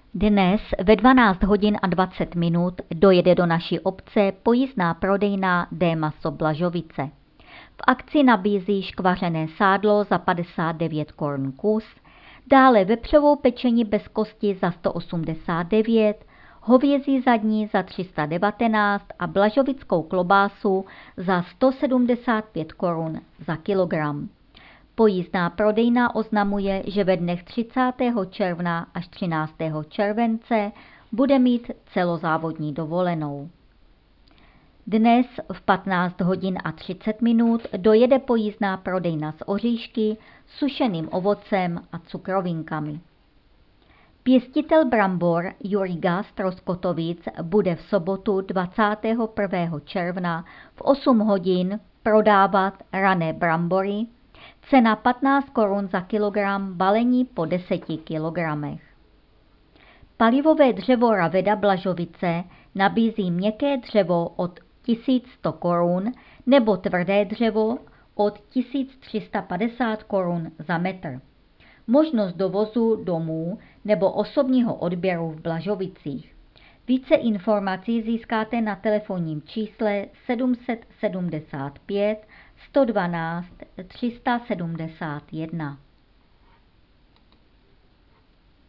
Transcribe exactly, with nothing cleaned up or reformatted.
Dnes ve dvanáct hodin a dvacet minut dojede do naší obce pojízdná prodejna D-Maso Blažovice. V akci nabízí škvařené sádlo za padesát devět korun kus, dále vepřovou pečení bez kosti za sto osmdesát devět, hovězí zadní za tři sta devatenáct a blažovickou klobásu za sto sedmdesát pět korun za kilogram. Pojízdná prodejna oznamuje, že ve dnech třicátého června až třináctého července bude mít celozávodní dovolenou. Dnes v patnáct hodin a třicet minut dojede pojízdná prodejna s oříšky, sušeným ovocem a cukrovinkami. Pěstitel brambor Juriga z Troskotovic bude v sobotu dvacátého prvního června v osm hodin prodávat rané brambory, cena patnáct korun za kilogram, balení po deseti kilogramech. Palivové dřevo Raveda Blažovice nabízí měkké dřevo od tisíc sto korun nebo tvrdé dřevo od tisíc tři sta padesát korun za metr. Možnost dovozu domů nebo osobního odběru v Blažovicích. Více informací získáte na telefonním čísle sedm set sedmdesát pět sto dvanáct tři sta sedmdesát jedna.